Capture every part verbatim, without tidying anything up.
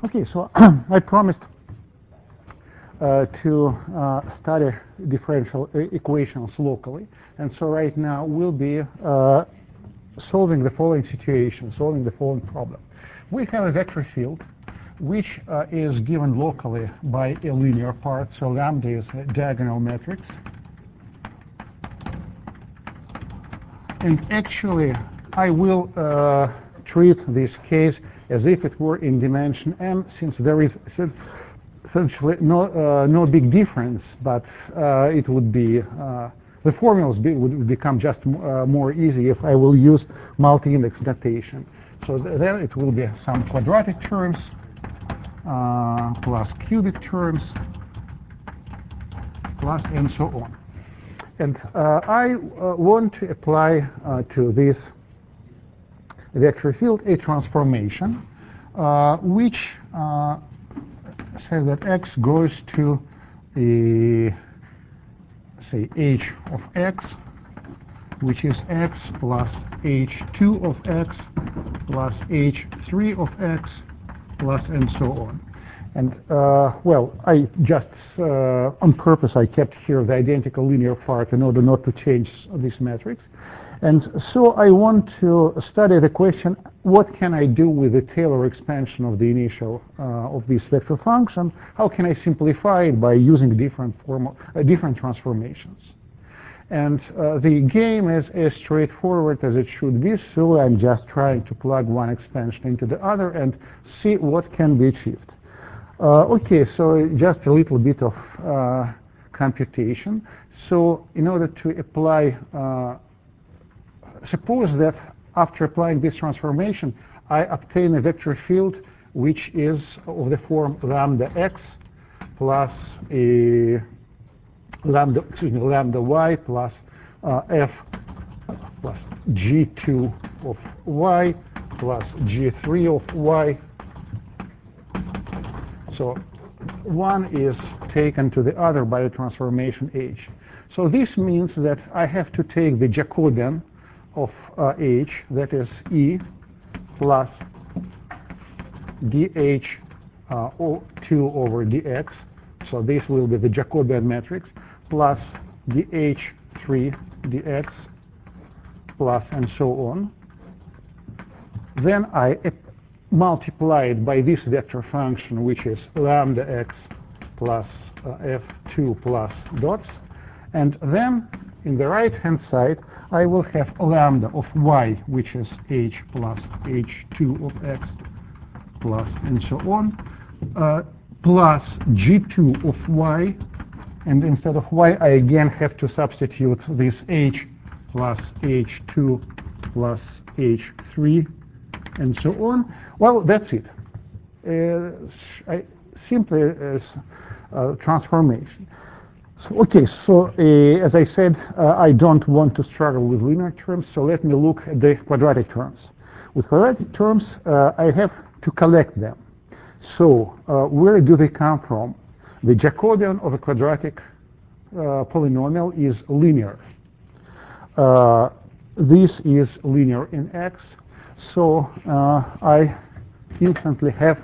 Okay, so I promised uh, to uh, study differential equations locally, and so right now we'll be uh, solving the following situation, solving the following problem. We have a vector field which uh, is given locally by a linear part, so lambda is a diagonal matrix. And actually, I will uh, treat this case as if it were in dimension m, since there is essentially no, uh, no big difference, but uh, it would be, uh, the formulas be, would become just uh, more easy if I will use multi-index notation. So th then it will be some quadratic terms uh, plus cubic terms plus and so on. And uh, I uh, want to apply uh, to this vector field a transformation uh, which uh, says that x goes to the, say, h of x, which is x plus h two of x plus h three of x plus and so on. And, uh, well, I just, uh, on purpose, I kept here the identical linear part in order not to change this matrix. And so I want to study the question, what can I do with the Taylor expansion of the initial, uh, of this vector function? How can I simplify it by using different, formal, uh, different transformations? And uh, the game is as straightforward as it should be, so I'm just trying to plug one expansion into the other and see what can be achieved. Uh, okay, so just a little bit of uh, computation. So in order to apply, uh, suppose that after applying this transformation, I obtain a vector field which is of the form lambda x plus a lambda, excuse me, lambda y plus uh, f plus g two of y plus g three of y. So one is taken to the other by the transformation h. So this means that I have to take the Jacobian of uh, h, that is E plus dh uh, two over dx. So this will be the Jacobian matrix plus dh three dx plus and so on. Then I multiplied by this vector function, which is lambda x plus uh, f two plus dots. And then in the right-hand side, I will have lambda of y, which is h plus h two of x plus and so on, uh, plus g two of y. And instead of y, I again have to substitute this h plus h two plus h three and so on. Well, that's it. Uh, I, simply as uh, transformation. So, okay, so uh, as I said, uh, I don't want to struggle with linear terms, so let me look at the quadratic terms. With quadratic terms, uh, I have to collect them. So uh, where do they come from? The Jacobian of a quadratic uh, polynomial is linear. Uh, this is linear in x. So uh, I instantly have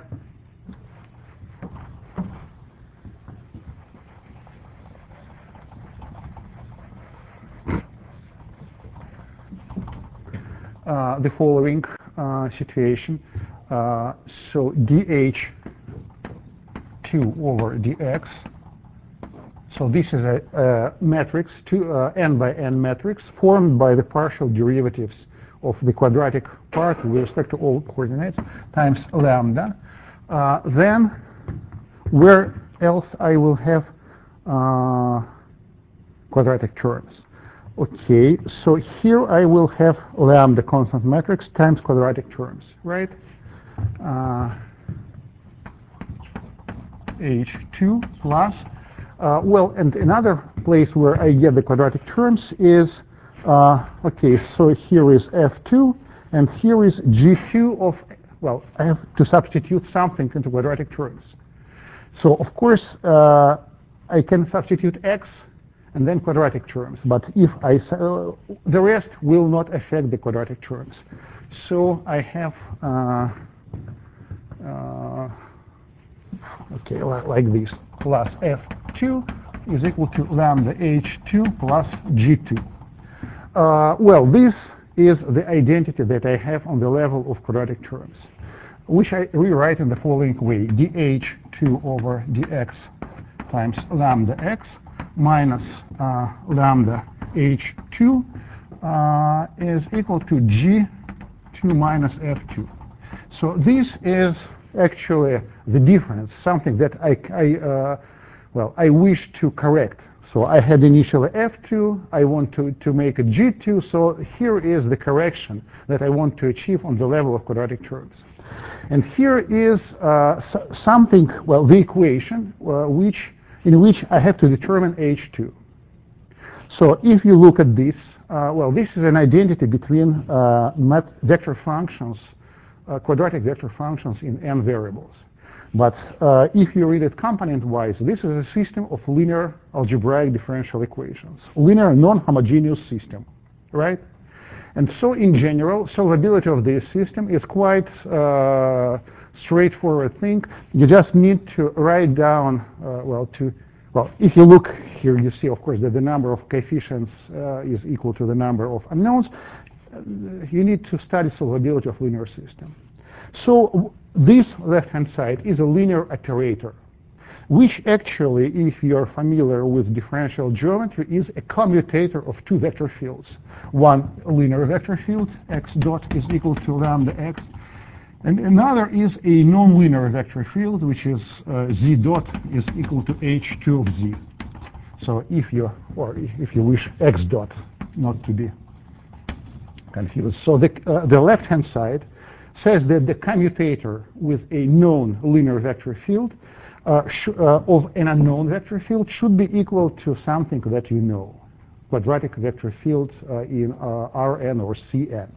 uh, the following uh, situation. Uh, so dh two over dx. So this is a, a matrix, two, uh, n by n matrix, formed by the partial derivatives of the quadratic part with respect to all coordinates times lambda. Uh, then where else I will have uh, quadratic terms? Okay, so here I will have lambda constant matrix times quadratic terms, right? Uh, h two plus, uh, well, and another place where I get the quadratic terms is Uh, okay, so here is f two, and here is g two of, well, I have to substitute something into quadratic terms. So, of course, uh, I can substitute x and then quadratic terms, but if I, uh, the rest will not affect the quadratic terms. So I have, uh, uh, okay, like this, plus F two is equal to lambda H two plus G two. Uh, well, this is the identity that I have on the level of quadratic terms, which I rewrite in the following way: d H two over dx times lambda x minus uh, lambda H two uh, is equal to G two minus F two. So this is actually the difference, something that I, I uh, well, I wish to correct. So I had initially F two, I want to, to make a G two, so here is the correction that I want to achieve on the level of quadratic terms. And here is uh, something, well, the equation uh, which, in which I have to determine H two. So if you look at this, uh, well, this is an identity between uh, vector functions, uh, quadratic vector functions in n variables. But uh, if you read it component-wise, this is a system of linear algebraic differential equations, linear non-homogeneous system, right? And so in general, solvability of this system is quite uh, straightforward thing. You just need to write down, uh, well, to, well, if you look here, you see, of course, that the number of coefficients uh, is equal to the number of unknowns. You need to study solvability of linear system. So this left-hand side is a linear operator, which actually, if you're familiar with differential geometry, is a commutator of two vector fields. One linear vector field, x dot is equal to lambda x, and another is a nonlinear vector field, which is uh, z dot is equal to h two of z. So if you, or if you wish, x dot, not to be confused. So the, uh, the left-hand side says that the commutator with a known linear vector field uh, uh, of an unknown vector field should be equal to something that you know, quadratic vector fields uh, in uh, R n or C n.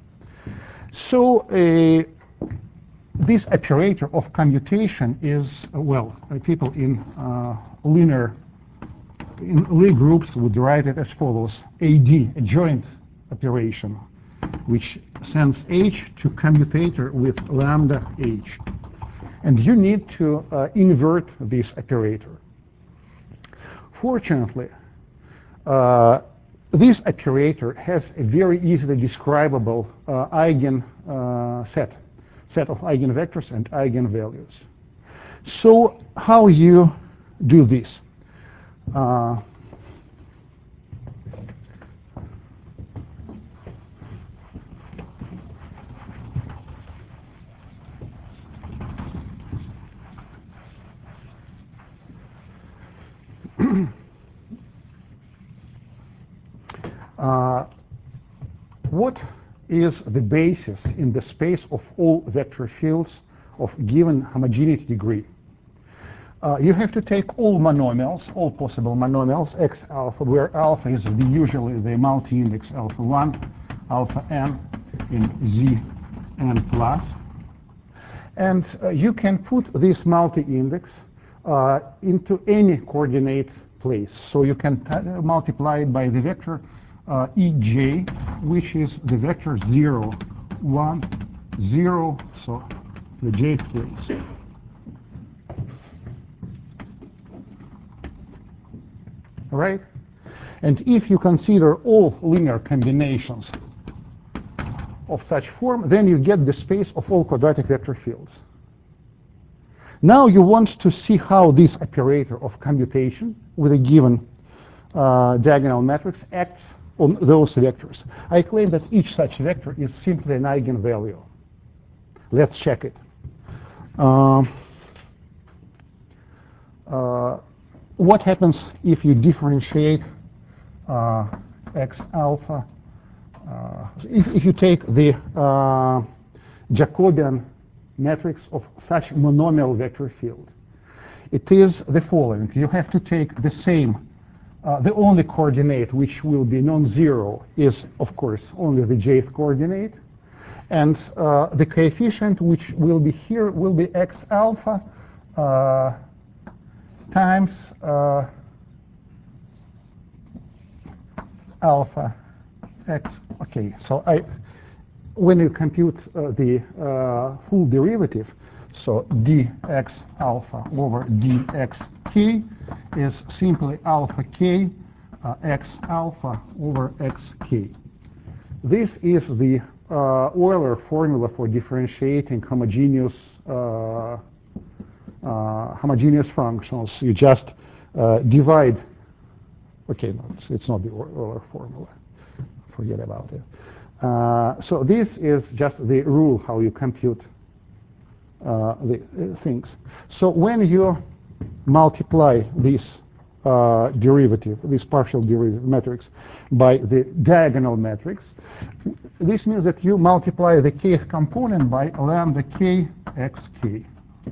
So uh, this operator of commutation is, uh, well, uh, people in uh, linear, in Lie groups would write it as follows: A D, a joint operation, which sends H to commutator with lambda H. And you need to uh, invert this operator. Fortunately, uh, this operator has a very easily describable uh, eigen uh, set, set of eigenvectors and eigenvalues. So how you do this? Uh, Uh, what is the basis in the space of all vector fields of given homogeneity degree? Uh, you have to take all monomials, all possible monomials, x alpha, where alpha is the, usually the multi-index alpha one, alpha n in z n plus. And uh, you can put this multi-index uh, into any coordinate place. So you can uh, multiply it by the vector Uh, Ej, which is the vector zero, one, zero, so the jth place. Right? And if you consider all linear combinations of such form, then you get the space of all quadratic vector fields. Now you want to see how this operator of commutation with a given uh, diagonal matrix acts on those vectors. I claim that each such vector is simply an eigenvalue. Let's check it. Um, uh, what happens if you differentiate uh, x alpha? Uh, if, if you take the uh, Jacobian matrix of such monomial vector field, it is the following. You have to take the same Uh, the only coordinate which will be non-zero is, of course, only the jth coordinate. And uh, the coefficient which will be here will be x alpha uh, times uh, alpha x. Okay, so I, when you compute uh, the uh, full derivative, So dx alpha over dxk is simply alpha k uh, x alpha over xk. This is the uh, Euler formula for differentiating homogeneous uh, uh, homogeneous functions. You just uh, divide. Okay, no, it's, it's not the Euler formula. Forget about it. Uh, so this is just the rule how you compute uh, the uh, things. So when you multiply this uh, derivative, this partial derivative matrix, by the diagonal matrix, this means that you multiply the kth component by lambda k xk.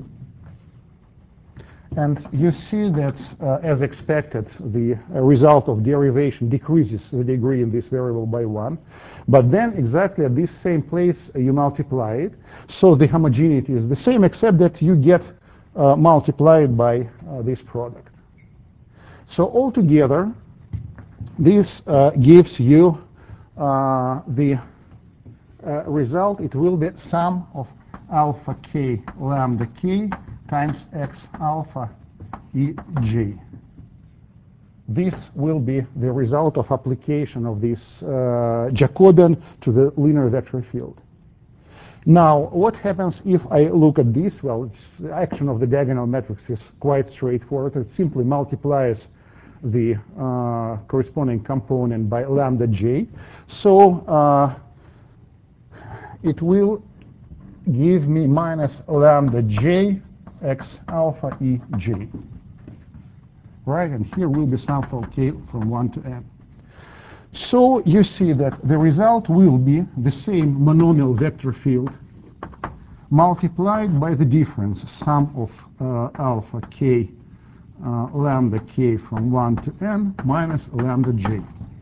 And you see that, uh, as expected, the uh, result of derivation decreases the degree in this variable by one. But then exactly at this same place, uh, you multiply it. So the homogeneity is the same, except that you get uh, multiplied by uh, this product. So altogether, this uh, gives you uh, the uh, result. It will be sum of alpha k lambda k times x alpha e j. This will be the result of application of this uh, Jacobian to the linear vector field. Now, what happens if I look at this? Well, it's, the action of the diagonal matrix is quite straightforward. It simply multiplies the uh, corresponding component by lambda j. So uh, it will give me minus lambda j x alpha e j. Right, and here will be sum for k from one to n. So you see that the result will be the same monomial vector field multiplied by the difference, sum of uh, alpha k uh, lambda k from one to n minus lambda j.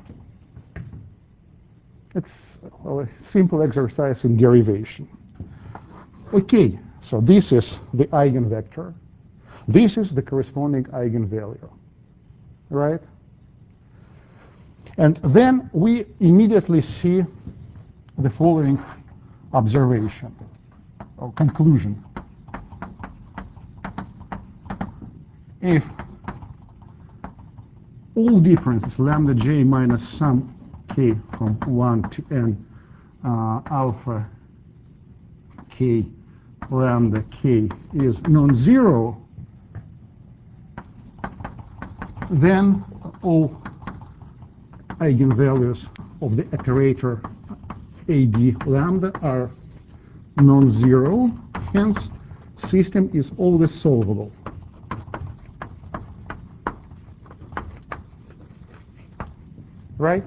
It's well, a simple exercise in derivation. Okay, so this is the eigenvector. This is the corresponding eigenvalue, right? And then we immediately see the following observation or conclusion. If all differences, lambda j minus sum k from one to n, uh, alpha k lambda k is non-zero, then all eigenvalues of the operator ad lambda are non-zero, hence system is always solvable. Right?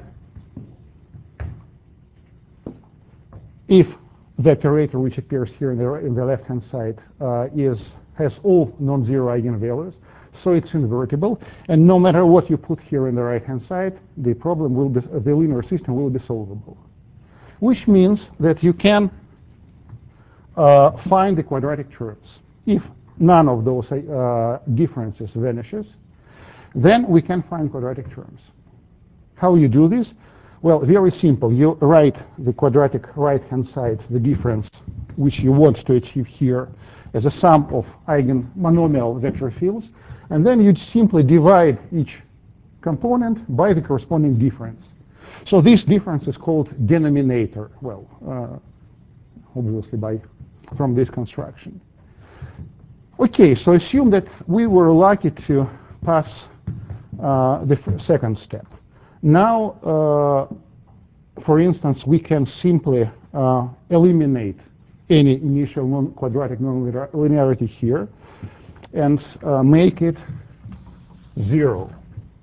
If the operator which appears here in the, in the left-hand side uh, is has all non-zero eigenvalues, so it's invertible, and no matter what you put here in the right-hand side, the problem will be, the linear system will be solvable. Which means that you can uh, find the quadratic terms. If none of those uh, differences vanishes, then we can find quadratic terms. How you do this? Well, very simple. You write the quadratic right-hand side, the difference which you want to achieve here, as a sum of eigen monomial vector fields, and then you simply divide each component by the corresponding difference. So this difference is called denominator. Well, uh, obviously by from this construction. Okay, so assume that we were lucky to pass uh, the second step. Now, uh, for instance, we can simply uh, eliminate any initial non-quadratic nonlinearity here and uh, make it zero.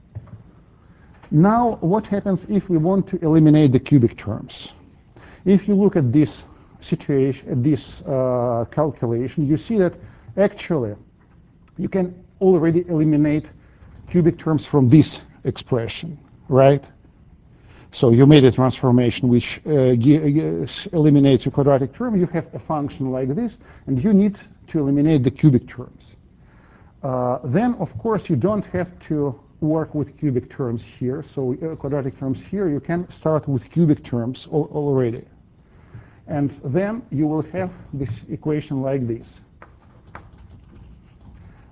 Now, what happens if we want to eliminate the cubic terms? If you look at this situation, at this uh, calculation, you see that actually you can already eliminate cubic terms from this expression, right? So you made a transformation which uh, eliminates a quadratic term. You have a function like this, and you need to eliminate the cubic terms. Uh, then, of course, you don't have to work with cubic terms here. So uh, quadratic terms here, you can start with cubic terms al already. And then you will have this equation like this.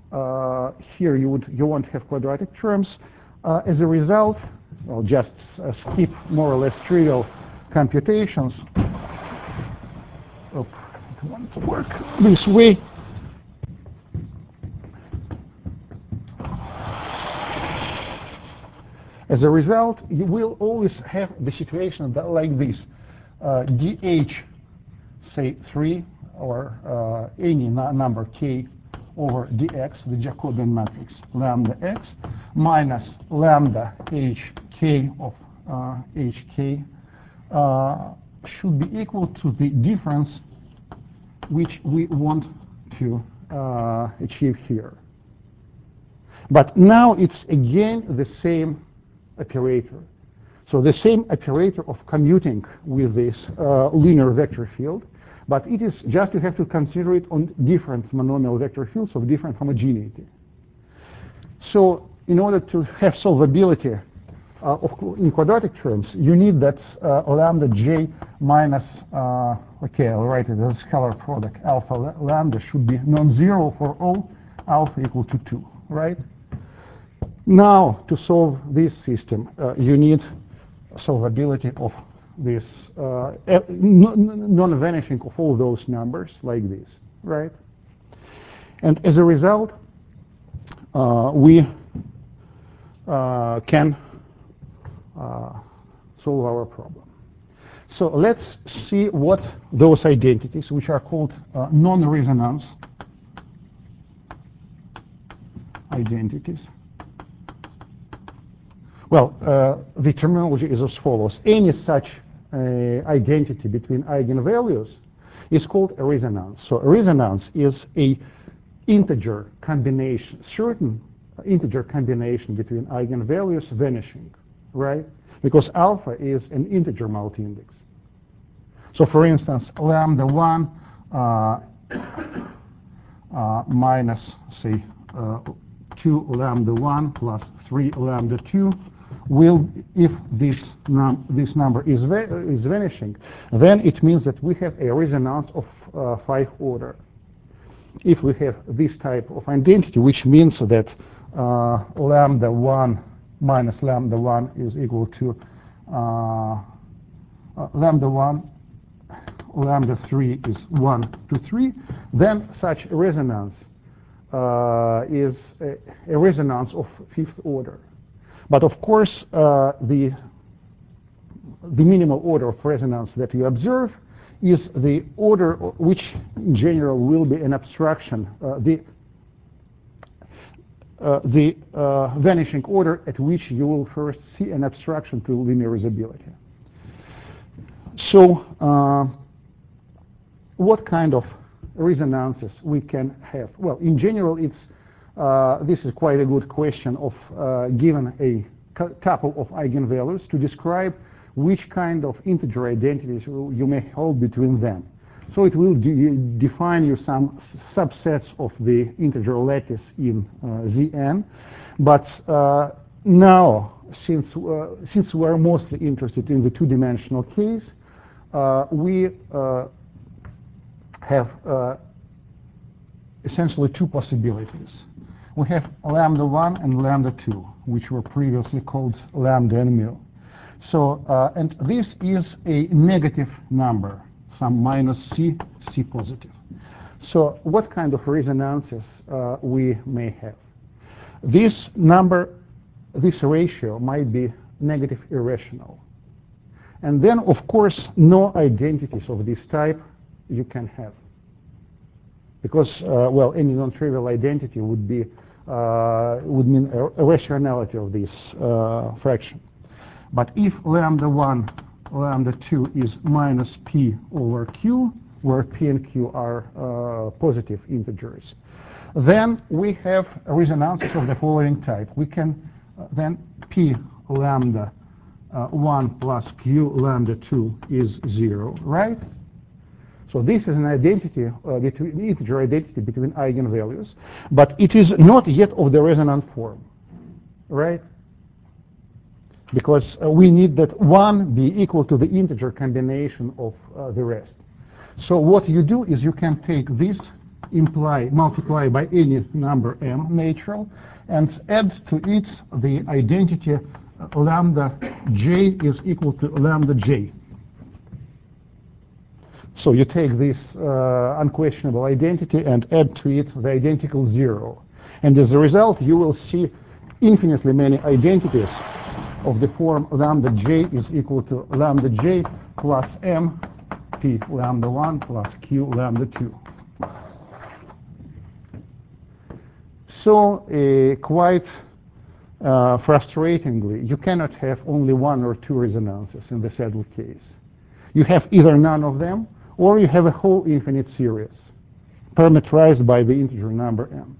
uh, here you would you won't have quadratic terms. Uh, as a result, well, just uh, skip more or less trivial computations. Oh, it won't work this way. As a result, you will always have the situation that like this. Uh, dh, say three, or uh, any number k over dx, the Jacobian matrix, lambda x, minus lambda hk of uh, hk, uh, should be equal to the difference which we want to uh, achieve here. But now it's again the same operator. So the same operator of commuting with this uh, linear vector field, but it is just you have to consider it on different monomial vector fields of different homogeneity. So in order to have solvability uh, of, in quadratic terms, you need that uh, lambda j minus, uh, okay, I'll write it as a scalar product, alpha lambda should be non-zero for all alpha equal to two, right? Now, to solve this system, uh, you need solvability of this uh, non-vanishing of all those numbers like this, right? And as a result, uh, we uh, can uh, solve our problem. So let's see what those identities, which are called uh, non-resonance identities. Well, uh, the terminology is as follows. Any such uh, identity between eigenvalues is called a resonance. So a resonance is a integer combination, certain integer combination between eigenvalues vanishing, right? Because alpha is an integer multi-index. So for instance, lambda one uh, uh, minus, say, uh, two lambda one plus three lambda two will, if this, num this number is, va is vanishing, then it means that we have a resonance of uh, five order. If we have this type of identity, which means that uh, lambda one minus lambda one is equal to uh, uh, lambda one, lambda three is one to three, then such a resonance uh, is a, a resonance of fifth order. But of course, uh, the, the minimal order of resonance that you observe is the order which in general will be an abstraction, uh, the, uh, the uh, vanishing order at which you will first see an abstraction to linearizability. So uh, what kind of resonances we can have? Well, in general, it's Uh, this is quite a good question of uh, given a couple of eigenvalues to describe which kind of integer identities you may hold between them. So it will de define you some subsets of the integer lattice in uh, Zn. But uh, now, since, uh, since we are mostly interested in the two-dimensional case, uh, we uh, have uh, essentially two possibilities. We have lambda one and lambda two, which were previously called lambda and mu. So, uh, and this is a negative number, some minus c, c positive. So what kind of resonances uh, we may have? This number, this ratio might be negative irrational. And then, of course, no identities of this type you can have. Because, uh, well, any non-trivial identity would be Uh, would mean a, a rationality of this uh, fraction. But if lambda one, lambda two is minus p over q, where p and q are uh, positive integers, then we have resonances of the following type. We can uh, then p lambda uh, one plus q lambda two is zero, right? So this is an identity, uh, between, integer identity between eigenvalues, but it is not yet of the resonant form, right? Because uh, we need that one be equal to the integer combination of uh, the rest. So what you do is you can take this imply multiply by any number m natural and add to it the identity uh, lambda j is equal to lambda j. So you take this uh, unquestionable identity and add to it the identical zero. And as a result, you will see infinitely many identities of the form lambda j is equal to lambda j plus m p lambda one plus q lambda two. So uh, quite uh, frustratingly, you cannot have only one or two resonances in the saddle case. You have either none of them, or you have a whole infinite series parameterized by the integer number m.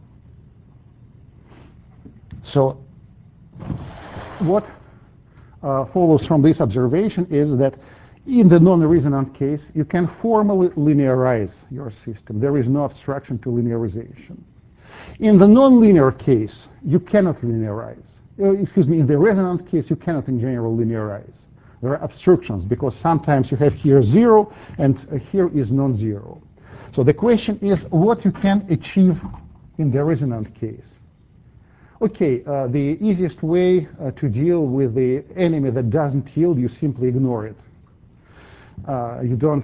So what uh, follows from this observation is that in the non-resonant case, you can formally linearize your system. There is no obstruction to linearization. In the nonlinear case, you cannot linearize. Uh, excuse me, in the resonant case, you cannot in general linearize. There are obstructions because sometimes you have here zero and uh, here is non-zero. So the question is what you can achieve in the resonant case. Okay, uh, the easiest way uh, to deal with the enemy that doesn't yield, you simply ignore it. Uh, you don't,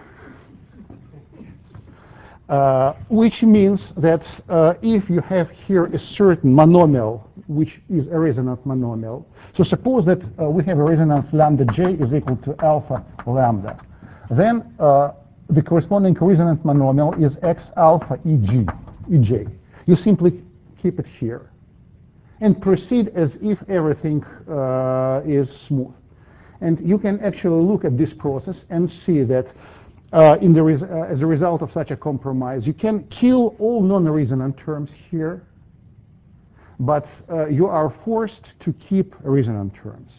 uh, which means that uh, if you have here a certain monomial, which is a resonant monomial, so suppose that uh, we have a resonance lambda j is equal to alpha lambda, then uh, the corresponding resonant monomial is x alpha eg, ej. You simply keep it here and proceed as if everything uh, is smooth. And you can actually look at this process and see that uh, in the res uh, as a result of such a compromise, you can kill all non-resonant terms here, but uh, you are forced to keep resonant terms,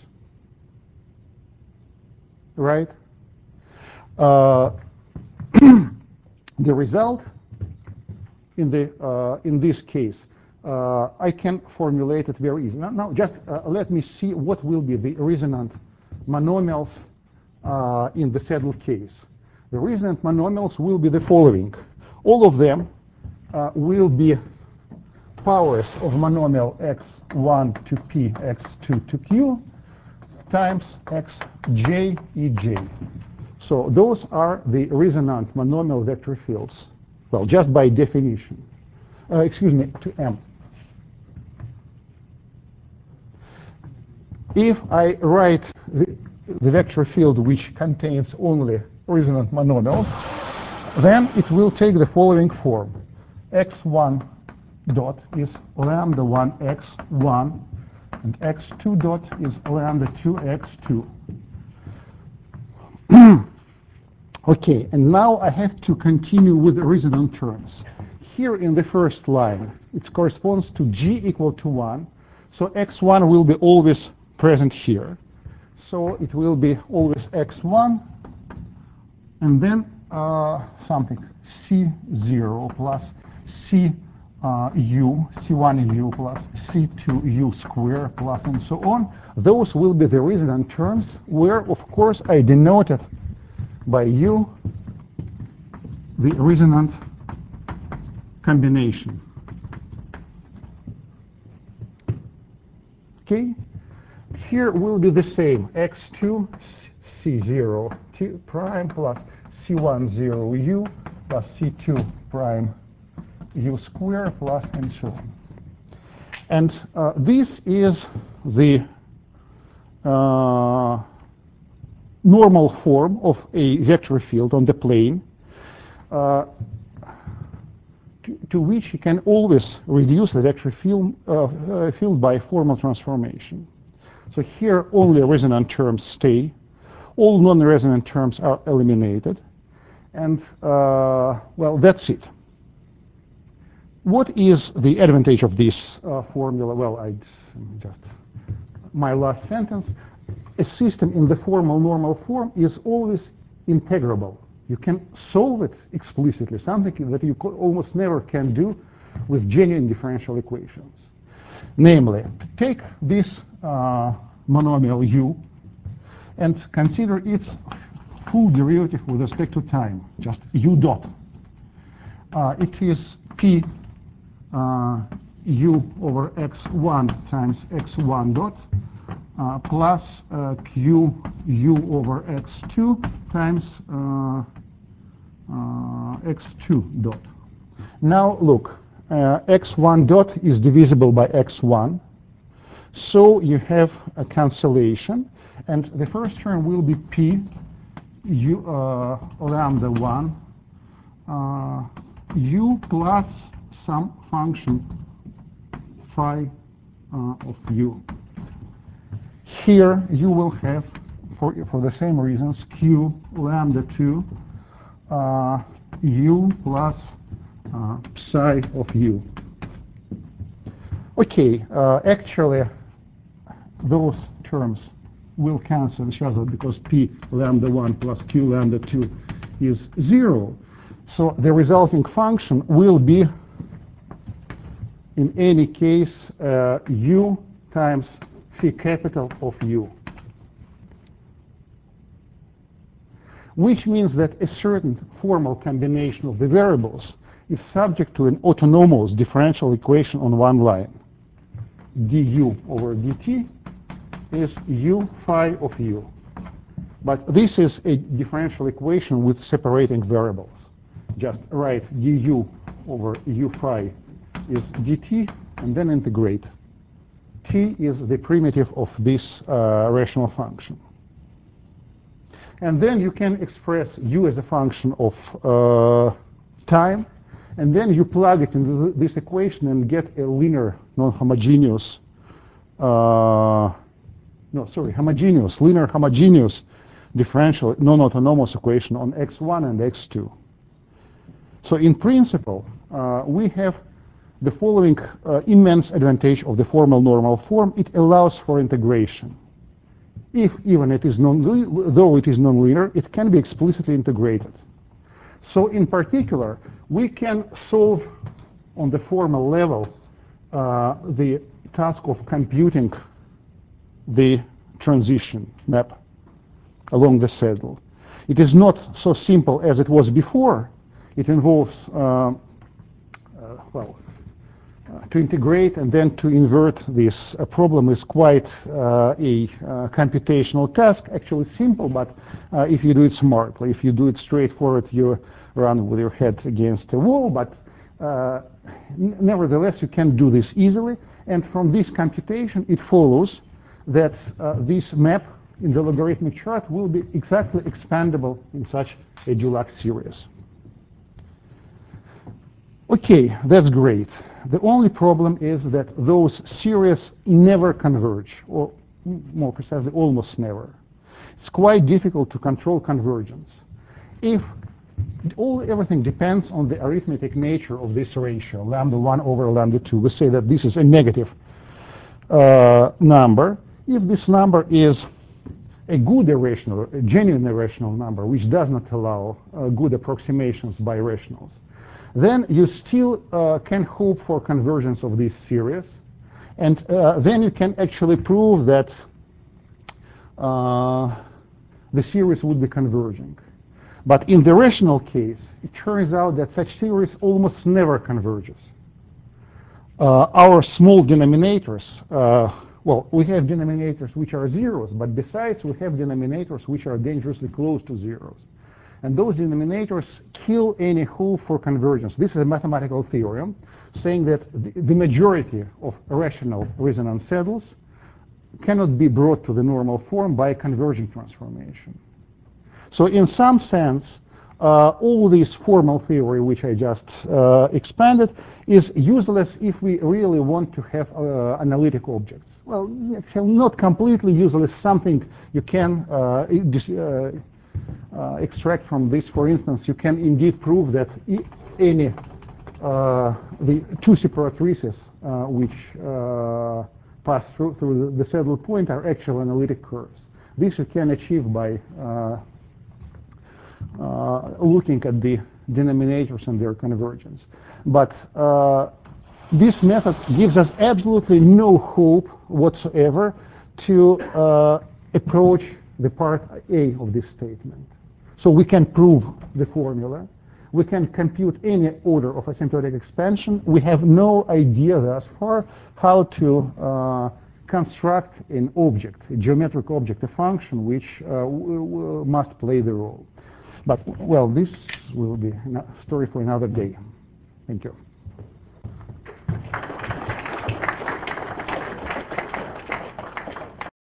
right? Uh, the result in the uh, in this case, uh, I can formulate it very easily. Now, now just uh, let me see what will be the resonant monomials uh, in the saddle case. The resonant monomials will be the following. All of them uh, will be powers of monomial x one to p, x two to q, times xj, ej. So those are the resonant monomial vector fields. Well, just by definition. Uh, excuse me, to m. If I write the, the vector field which contains only resonant monomials, then it will take the following form. x one dot is lambda one x one, and x two dot is lambda two x two. Okay, and now I have to continue with the resonant terms. Here in the first line, it corresponds to g equal to one, so x one will be always present here. So it will be always x one, and then uh, something c zero plus c uh, u, c one u plus c two u square plus and so on. Those will be the resonant terms where, of course, I denoted by u the resonant combination. Okay? Here will be the same, x two c zero t prime plus c one zero u plus c two prime u square plus and so on. And uh, this is the uh, normal form of a vector field on the plane uh, to, to which you can always reduce the vector field, uh, uh, field by formal transformation. So here only resonant terms stay, all non-resonant terms are eliminated, and uh, well, that's it. What is the advantage of this uh, formula? Well, I just, my last sentence, a system in the formal normal form is always integrable. You can solve it explicitly, something that you almost never can do with genuine differential equations. Namely, take this uh, monomial u and consider its full derivative with respect to time, just u dot. uh, it is p uh, u over x one times x one dot uh, plus uh, q u over x two times uh, uh, x two dot. Now look, uh, x one dot is divisible by x one, so you have a cancellation, and the first term will be p u uh, lambda one uh, u plus some function phi uh, of u. Here you will have, for, for the same reasons, q lambda two uh, u plus uh, psi of u. Okay, uh, actually those terms will cancel each other because p lambda one plus q lambda two is zero. So the resulting function will be, in any case, uh, u times phi capital of u, which means that a certain formal combination of the variables is subject to an autonomous differential equation on one line. Du over dt is u phi of u. But this is a differential equation with separating variables. Just write du over u phi is dt, and then integrate. T is the primitive of this uh, rational function. And then you can express u as a function of uh, time, and then you plug it into this equation and get a linear, non-homogeneous, uh, no, sorry, homogeneous, linear homogeneous differential non-autonomous equation on x one and x two. So in principle, uh, we have the following uh, immense advantage of the formal normal form. It allows for integration. If even it is non, though it is nonlinear, it can be explicitly integrated. So in particular, we can solve on the formal level uh, the task of computing the transition map along the saddle. It is not so simple as it was before. It involves, uh, uh, well, uh, to integrate and then to invert this uh, problem is quite uh, a uh, computational task. Actually simple, but uh, if you do it smartly, if you do it straightforward, you run with your head against a wall. But uh, nevertheless, you can do this easily. And from this computation, it follows that uh, this map in the logarithmic chart will be exactly expandable in such a Dulac series. Okay, that's great. The only problem is that those series never converge, or more precisely, almost never. It's quite difficult to control convergence. If all everything depends on the arithmetic nature of this ratio, lambda one over lambda two. We say that this is a negative uh, number. If this number is a good irrational, a genuine irrational number, which does not allow uh, good approximations by rationals, then you still uh, can hope for convergence of this series, and uh, then you can actually prove that uh, the series would be converging. But in the rational case, it turns out that such series almost never converges. Uh, our small denominators, uh, well, we have denominators which are zeros, but besides we have denominators which are dangerously close to zeros. And those denominators kill any hope for convergence. This is a mathematical theorem saying that the, the majority of rational resonant saddles cannot be brought to the normal form by a convergent transformation. So in some sense, uh, all this formal theory which I just uh, expanded is useless if we really want to have uh, analytic objects. Well, it's not completely useless, something you can uh, uh, uh, extract from this. For instance, you can indeed prove that any uh, the two separatrices uh, which uh, pass through, through the saddle point are actual analytic curves. This you can achieve by uh, Uh, looking at the denominators and their convergence. But uh, this method gives us absolutely no hope whatsoever to uh, approach the part A of this statement. So we can prove the formula, We can compute any order of asymptotic expansion. We have no idea thus far how to uh, construct an object, a geometric object, a function which uh, must play the role. But, well, this will be a story for another day. Thank you.